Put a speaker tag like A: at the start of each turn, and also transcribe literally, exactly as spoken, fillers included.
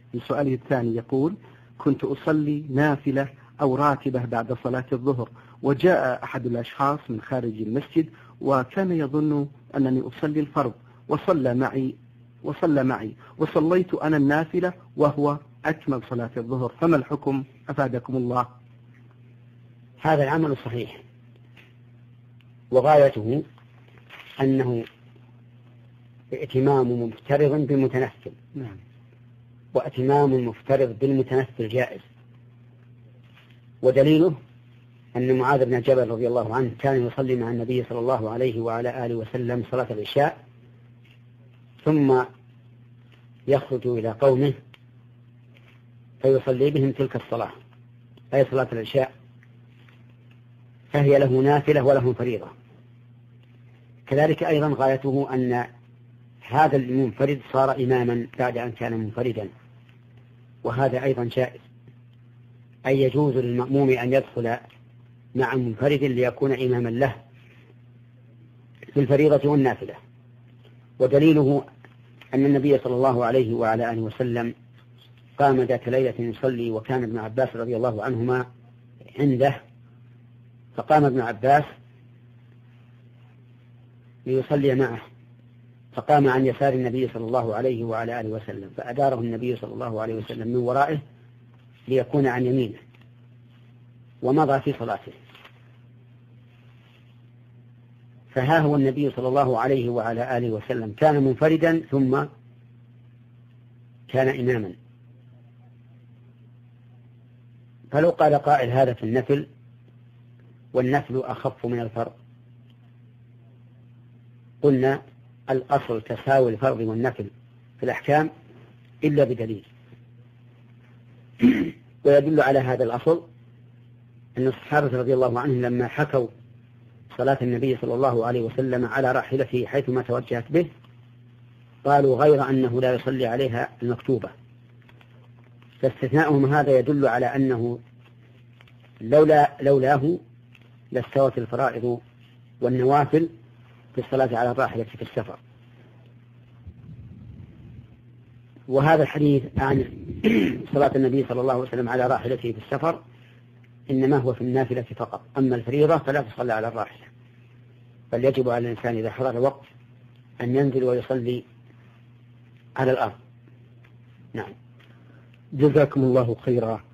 A: سؤاله الثاني يقول: كنت أصلي نافلة أو راتبة بعد صلاة الظهر، وجاء أحد الأشخاص من خارج المسجد وكان يظن أنني أصلي الفرض وصلى معي وصلى معي وصليت أنا النافلة وهو أكمل صلاة الظهر، فما الحكم أفادكم الله؟
B: هذا العمل صحيح، وغايته أنه ائتمام مفترض بالمتنفل.
A: نعم.
B: واتمام مفترض بالمتنفل جائز. ودليله أن معاذ بن جبل رضي الله عنه كان يصلي مع النبي صلى الله عليه وعلى آله وسلم صلاة العشاء، ثم يخرج إلى قومه فيصلي بهم تلك الصلاة، أي صلاة العشاء، فهي له نافلة وله فريضة. كذلك أيضا غايته أن هذا المنفرد صار إماما بعد أن كان منفردا، وهذا أيضا جائز، أي يجوز للمأموم أن يدخل مع منفرد ليكون إماما له في الفريضة والنافلة. ودليله أن النبي صلى الله عليه وعلى آله وسلم قام ذات ليلة يصلي وكان ابن عباس رضي الله عنهما عنده، فقام ابن عباس ليصلي معه، فقام عن يسار النبي صلى الله عليه وعلى آله وسلم، فأداره النبي صلى الله عليه وسلم من ورائه ليكون عن يمينه، ومضى في صلاته. فها هو النبي صلى الله عليه وعلى آله وسلم كان منفردا ثم كان إماما. فلو قال قائل هذا في النفل، والنفل أخف من الفرض، قلنا الأصل تساوي الفرض والنفل في الأحكام إلا بدليل. ويدل على هذا الأصل أن الصحابة رضي الله عنهم لما حكوا صلاة النبي صلى الله عليه وسلم على راحلته حيثما توجهت به، قالوا غير أنه لا يصلي عليها المكتوبة. فاستثناؤهم هذا يدل على أنه لولا لولاه لاستوت الفرائض والنوافل في الصلاة على الراحلة في السفر. وهذا الحديث عن صلاة النبي صلى الله عليه وسلم على راحلته في السفر إنما هو في النافلة فقط، أما الفريضة فلا تصلى على الراحلة، بل يجب على الإنسان إذا حضر الوقت أن ينزل ويصلي على الأرض. نعم.
A: جزاكم الله خيرا.